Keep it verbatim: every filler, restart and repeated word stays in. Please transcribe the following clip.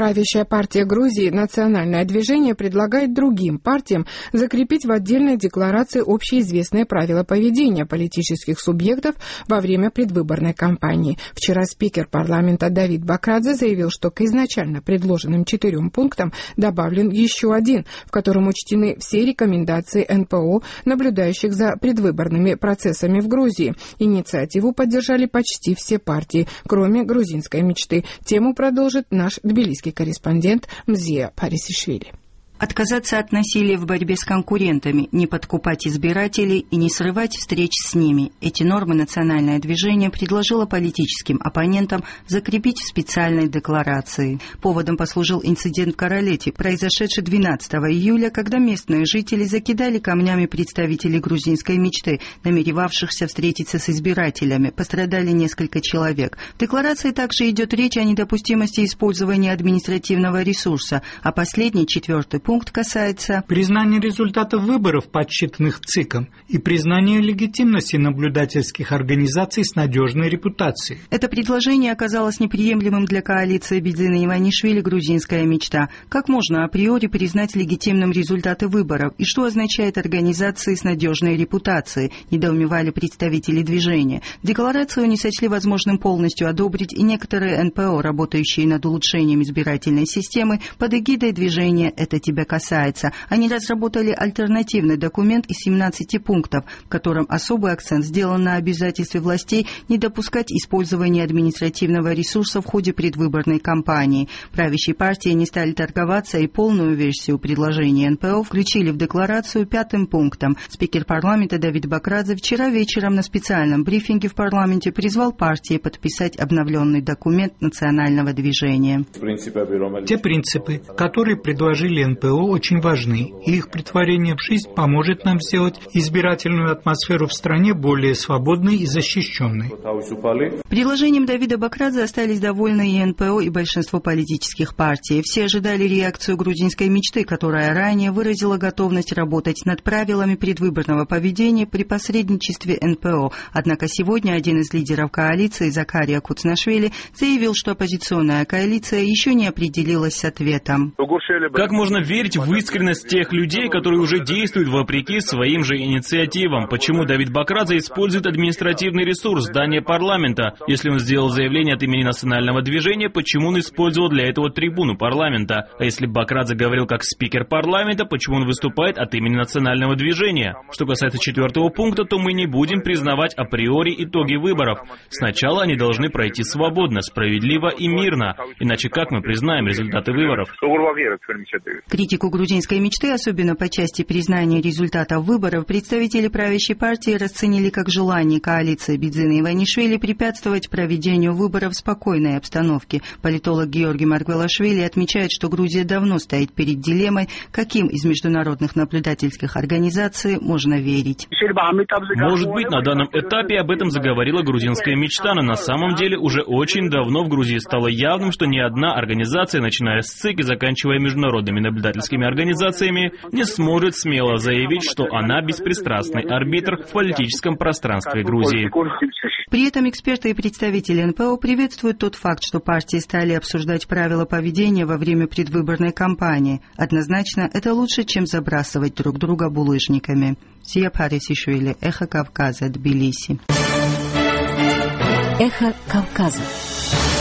Правящая партия Грузии «Национальное движение» предлагает другим партиям закрепить в отдельной декларации общеизвестные правила поведения политических субъектов во время предвыборной кампании. Вчера спикер парламента Давид Бакрадзе заявил, что к изначально предложенным четырем пунктам добавлен еще один, в котором учтены все рекомендации эн пэ о, наблюдающих за предвыборными процессами в Грузии. Инициативу поддержали почти все партии, кроме грузинской мечты. Тему продолжит наш тбилисский корреспондент Мзия Парисишвили. Отказаться от насилия в борьбе с конкурентами, не подкупать избирателей и не срывать встреч с ними. Эти нормы национальное движение предложило политическим оппонентам закрепить в специальной декларации. Поводом послужил инцидент в Каралете, произошедший двенадцатого июля, когда местные жители закидали камнями представителей грузинской мечты, намеревавшихся встретиться с избирателями. Пострадали несколько человек. В декларации также идет речь о недопустимости использования административного ресурса, а последний, четвертый пункт, Пункт касается признания результатов выборов, подсчитанных ЦИКом, и признания легитимности наблюдательских организаций с надежной репутацией. Это предложение оказалось неприемлемым для коалиции Бидзина Иванишвили «Грузинская мечта». Как можно априори признать легитимным результаты выборов? И что означает организации с надежной репутацией? Недоумевали представители движения. Декларацию не сочли возможным полностью одобрить и некоторые эн пэ о, работающие над улучшением избирательной системы под эгидой движения «Это тебя касается». Они разработали альтернативный документ из семнадцати пунктов, в котором особый акцент сделан на обязательстве властей не допускать использования административного ресурса в ходе предвыборной кампании. Правящие партии не стали торговаться и полную версию предложения эн пэ о включили в декларацию пятым пунктом. Спикер парламента Давид Бакрадзе вчера вечером на специальном брифинге в парламенте призвал партии подписать обновленный документ национального движения. Те принципы, которые предложили эн пэ о, очень важны, и их претворение в жизнь поможет нам сделать избирательную атмосферу в стране более свободной и защищенной. Предложением Давида Бакрадзе остались довольны и эн пэ о, и большинство политических партий. Все ожидали реакцию грузинской мечты, которая ранее выразила готовность работать над правилами предвыборного поведения при посредничестве эн пэ о. Однако сегодня один из лидеров коалиции, Закария Куцнашвили, заявил, что оппозиционная коалиция еще не определилась с ответом. Как можно верить в искренность тех людей, которые уже действуют вопреки своим же инициативам? Почему Давид Бакрадзе использует административный ресурс здания парламента? Если он сделал заявление от имени национального движения, почему он использовал для этого трибуну парламента? А если Бакрадзе говорил как спикер парламента, почему он выступает от имени национального движения? Что касается четвертого пункта, то мы не будем признавать априори итоги выборов. Сначала они должны пройти свободно, справедливо и мирно. Иначе как мы признаем результаты выборов? Критику грузинской мечты, особенно по части признания результатов выборов, представители правящей партии расценили как желание коалиции Бидзина Иванишвили препятствовать проведению выборов в спокойной обстановке. Политолог Георгий Маргвелашвили отмечает, что Грузия давно стоит перед дилеммой, каким из международных наблюдательских организаций можно верить. Может быть, на данном этапе об этом заговорила грузинская мечта, но на самом деле уже очень давно в Грузии стало явным, что ни одна организация, начиная с ЦИК и заканчивая международными наблюдательскими организациями, не сможет смело заявить, что она беспристрастный арбитр в политическом пространстве Грузии. При этом эксперты и представители эн пэ о приветствуют тот факт, что партии стали обсуждать правила поведения во время предвыборной кампании. Однозначно, это лучше, чем забрасывать друг друга булыжниками. Мзия Парисишвили, Эхо Кавказа, Тбилиси. Эхо Кавказа.